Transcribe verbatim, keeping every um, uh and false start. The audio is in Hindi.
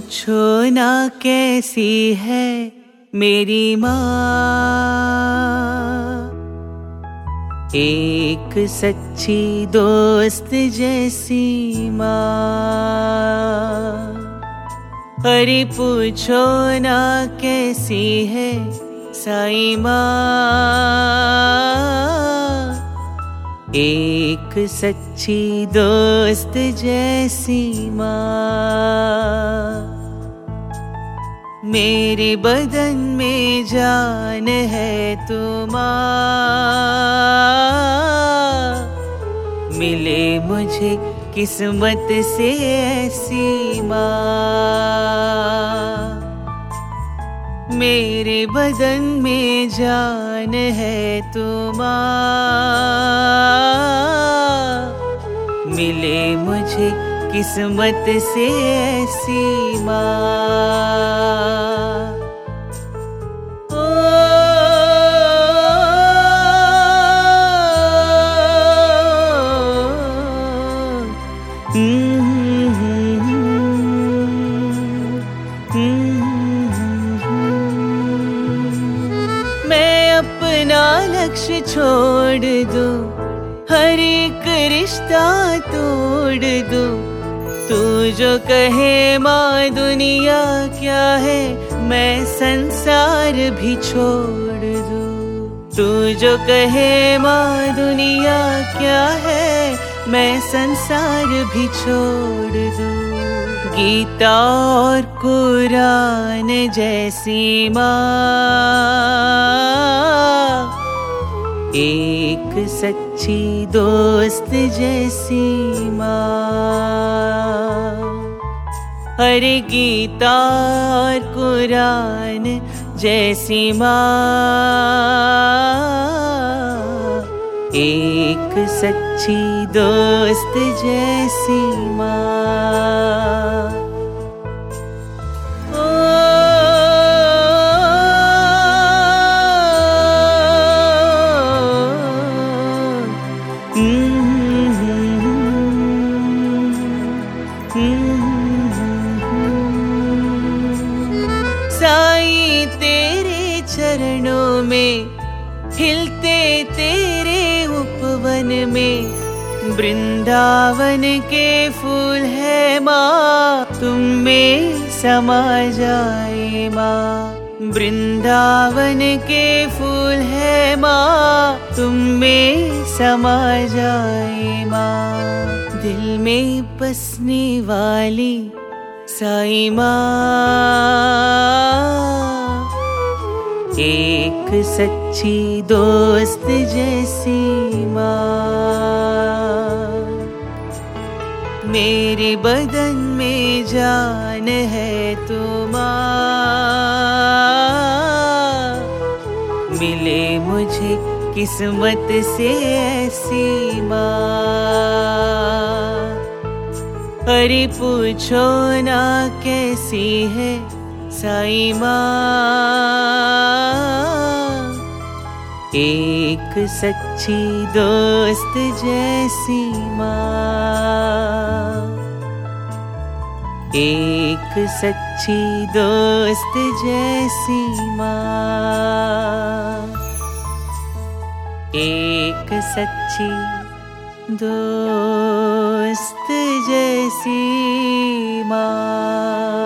पूछो ना कैसी है मेरी माँ, एक सच्ची दोस्त जैसी माँ। अरे पूछो ना कैसी है साईं माँ, एक सच्ची दोस्त जैसी माँ। मेरे बदन में जान है तुम माँ, मिले मुझे किस्मत से ऐसी माँ। मेरे बदन में जान है तुम माँ, मिले मुझे किस्मत से ऐसी माँ। मैं अपना लक्ष्य छोड़ दूं, हर एक रिश्ता तोड़ दूं, तू जो कहे माँ दुनिया क्या है मैं संसार भी छोड़ दूं। तू जो कहे माँ दुनिया क्या है मैं संसार भी छोड़ दूं। गीता और कुरान जैसी माँ, एक सच्ची दोस्त जैसी माँ। अरे गीता और कुरान जैसी माँ, एक सच्ची दोस्त जैसी माँ। साईं तेरे चरणों में, हिलते तेरे उपवन में, वृंदावन के फूल है माँ, तुम में समा जाए माँ। वृंदावन के फूल है माँ, तुम में समा जाए माँ। दिल में बसने वाली साईं माँ, एक सच्ची दोस्त जैसी माँ। मेरे बदन में जान है तुम माँ, मिले मुझे किस्मत से ऐसी माँ। अरे पूछो ना कैसी है साईं माँ, एक सच्ची दोस्त जैसी माँ। एक सच्ची दोस्त जैसी माँ, एक सच्ची दोस्त जैसी माँ।